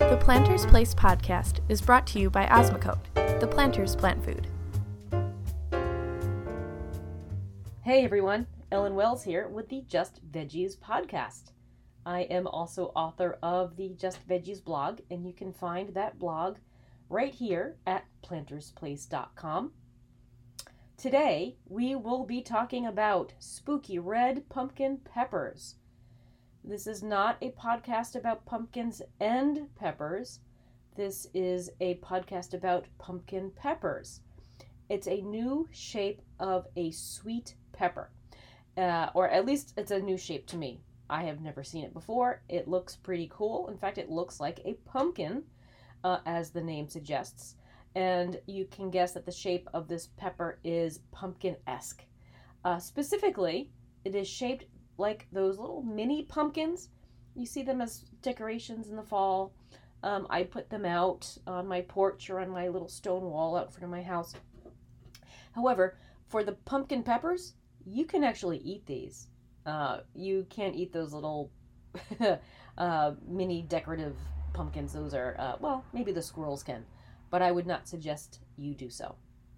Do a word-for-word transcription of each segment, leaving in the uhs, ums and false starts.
The Planter's Place podcast is brought to you by Osmocote, the Planter's Plant Food. Hey everyone, Ellen Wells here with the Just Veggies podcast. I am also author of the Just Veggies blog, and you can find that blog right here at planters place dot com. Today, we will be talking about spooky red pumpkin peppers. This is not a podcast about pumpkins and peppers. This is a podcast about pumpkin peppers. It's a new shape of a sweet pepper, uh, or at least it's a new shape to me. I have never seen it before. It looks pretty cool. In fact, it looks like a pumpkin, uh, as the name suggests. And you can guess that the shape of this pepper is pumpkin-esque. Uh, specifically, it is shaped like those little mini pumpkins. You see them as decorations in the fall. Um, I put them out on my porch or on my little stone wall out front of my house. However, for the pumpkin peppers, you can actually eat these. Uh, you can't eat those little uh, mini decorative pumpkins. Those are, uh, well, maybe the squirrels can, but I would not suggest you do so.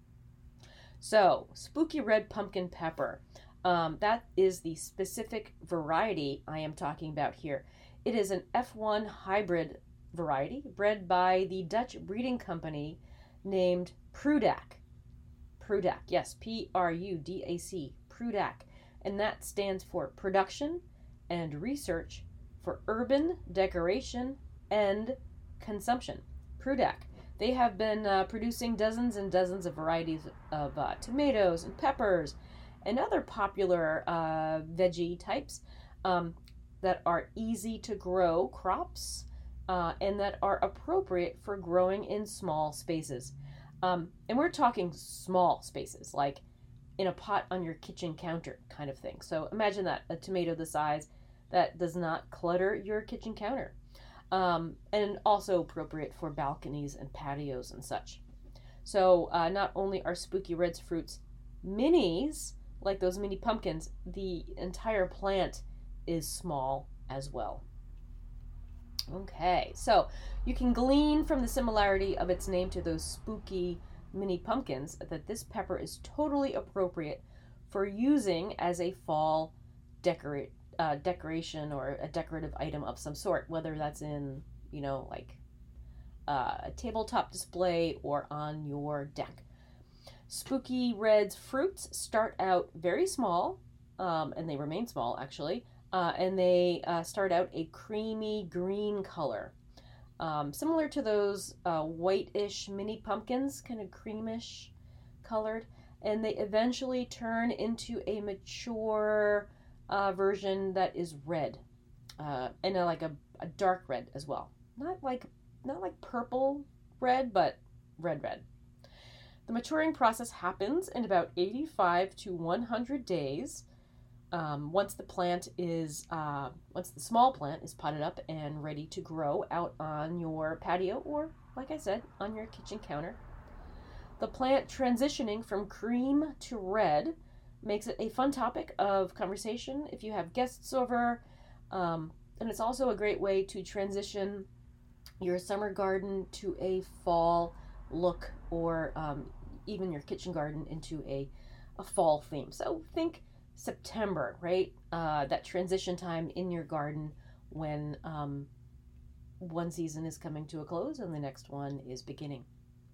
So, spooky red pumpkin pepper. Um, that is the specific variety I am talking about here. It is an F one hybrid variety bred by the Dutch breeding company named Prudac. Prudac, yes, P R U D A C, Prudac. And that stands for Production and Research for Urban Decoration and Consumption. Prudac. They have been uh, producing dozens and dozens of varieties of uh, tomatoes and peppers and other popular uh, veggie types um, that are easy to grow crops uh, and that are appropriate for growing in small spaces. Um, and we're talking small spaces, like in a pot on your kitchen counter kind of thing. So imagine that, a tomato the size that does not clutter your kitchen counter. Um, and also appropriate for balconies and patios and such. So uh, not only are Spooky Red's fruits minis, like those mini pumpkins, the entire plant is small as well. Okay, so you can glean from the similarity of its name to those spooky mini pumpkins that this pepper is totally appropriate for using as a fall decorate, uh, decoration or a decorative item of some sort, whether that's in, you know, like uh, a tabletop display or on your deck. Spooky Red's fruits start out very small, um, and they remain small actually, uh, and they uh, start out a creamy green color, um, similar to those uh, white-ish mini pumpkins, kind of creamish colored, and they eventually turn into a mature uh, version that is red, uh, and uh, like a, a dark red as well. Not like not like purple red, but red red. The maturing process happens in about eighty-five to one hundred days. Um, once the plant is, uh, once the small plant is potted up and ready to grow out on your patio or, like I said, on your kitchen counter. The plant transitioning from cream to red makes it a fun topic of conversation if you have guests over, um, and it's also a great way to transition your summer garden to a fall look, or um, even your kitchen garden into a, a fall theme. So think September, right? Uh, that transition time in your garden when um, one season is coming to a close and the next one is beginning.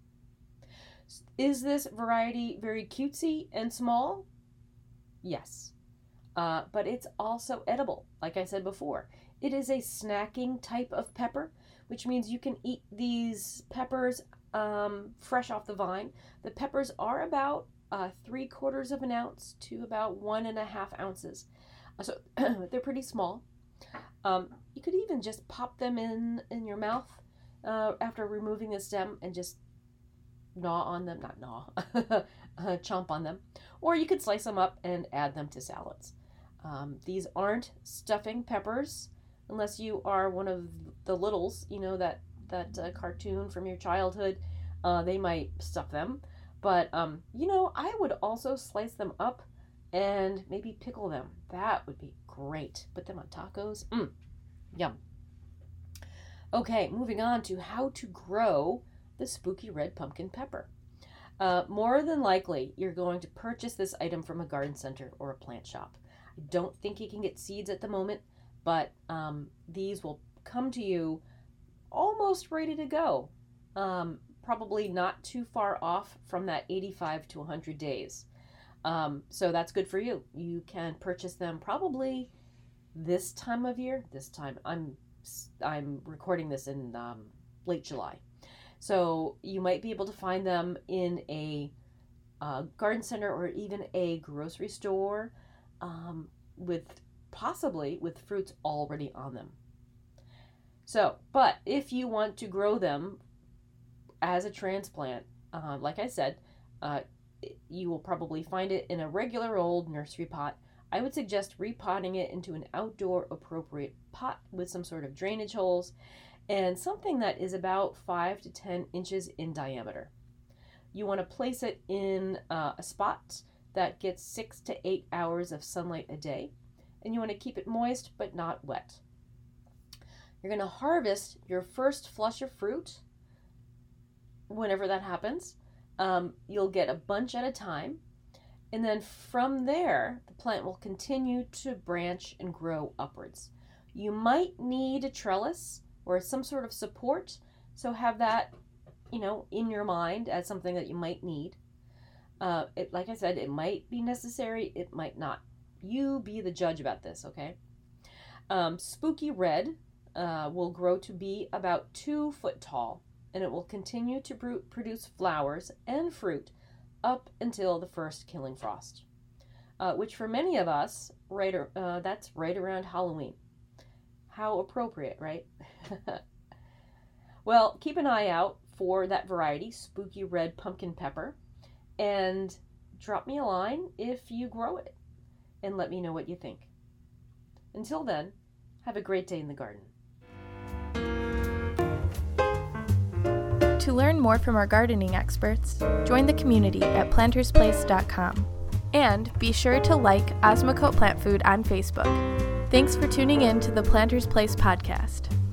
Is this variety very cutesy and small? Yes. Uh, but it's also edible, like I said before. It is a snacking type of pepper, which means you can eat these peppers um, fresh off the vine. The peppers are about uh, three quarters of an ounce to about one and a half ounces. Uh, so they're pretty small. Um, you could even just pop them in, in your mouth uh, after removing the stem and just gnaw on them, not gnaw, uh, chomp on them. Or you could slice them up and add them to salads. Um, these aren't stuffing peppers, unless you are one of the littles, you know, that, that uh, cartoon from your childhood. Uh, they might stuff them. But, um, you know, I would also slice them up and maybe pickle them. That would be great. Put them on tacos. Mm, yum. Okay, moving on to how to grow the spooky red pumpkin pepper. Uh, more than likely, you're going to purchase this item from a garden center or a plant shop. I don't think you can get seeds at the moment, but um, these will come to you almost ready to go. Um, probably not too far off from that eighty-five to one hundred days. Um, so that's good for you. You can purchase them probably this time of year. This time, I'm I'm recording this in um, late July. So you might be able to find them in a uh, garden center or even a grocery store um, with possibly with fruits already on them. So, but if you want to grow them as a transplant, uh, like I said, uh, you will probably find it in a regular old nursery pot. I would suggest repotting it into an outdoor appropriate pot with some sort of drainage holes and something that is about five to ten inches in diameter. You want to place it in uh, a spot that gets six to eight hours of sunlight a day, and you want to keep it moist but not wet. You're going to harvest your first flush of fruit whenever that happens. Um, you'll get a bunch at a time, and then from there, the plant will continue to branch and grow upwards. You might need a trellis or some sort of support, so have that, you know, in your mind as something that you might need. Uh, it, like I said, it might be necessary, it might not. You be the judge about this, okay? Um, spooky red uh, will grow to be about two foot tall, and it will continue to pr- produce flowers and fruit up until the first killing frost, uh, which for many of us, right, uh, that's right around Halloween. How appropriate, right? Well, keep an eye out for that variety, spooky red pumpkin pepper, and drop me a line if you grow it, and let me know what you think. Until then, have a great day in the garden. To learn more from our gardening experts, join the community at planters place dot com. And be sure to like Osmocote Plant Food on Facebook. Thanks for tuning in to the Planters Place podcast.